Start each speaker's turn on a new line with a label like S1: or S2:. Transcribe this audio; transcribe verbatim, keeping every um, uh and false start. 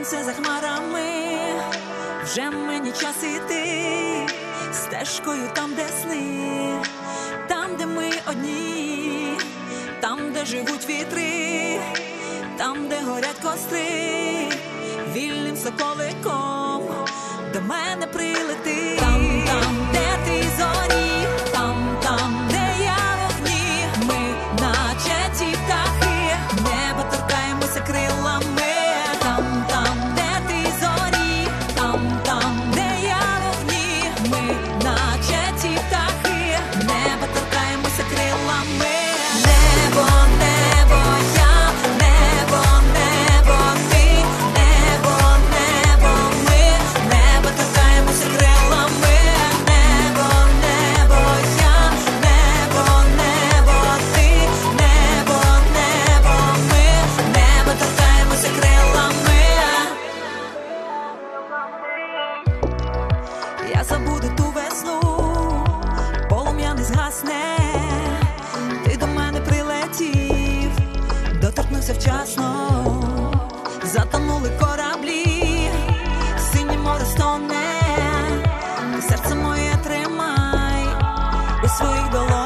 S1: сонце за хмарами, вже мені час іти стежкою там, де сни, там, де ми одні, там, де живуть вітри, там, де горять костри, вільним соколиком до мене прилети. Там, там, де ти зорі, там, там, де я вогні, ми наче ті птахи, небо торкаємося крилами. Там, там, де ти зорі, там, там, де я вогні, ми наче ті птахи, небо торкаємося крилами. Небо, небо, я, небо, небо, ти, небо, небо, ми, небо торкаємося крилами. Небо, небо, я, небо, небо, ти, небо, небо, ми, небо торкаємося крилами. Я забуду ту весну, полум'я не згасне, ти до мене прилетів, доторкнувся вчасно, затонули кораблі, синє море стоне, серце моє тримай у своїх долонях.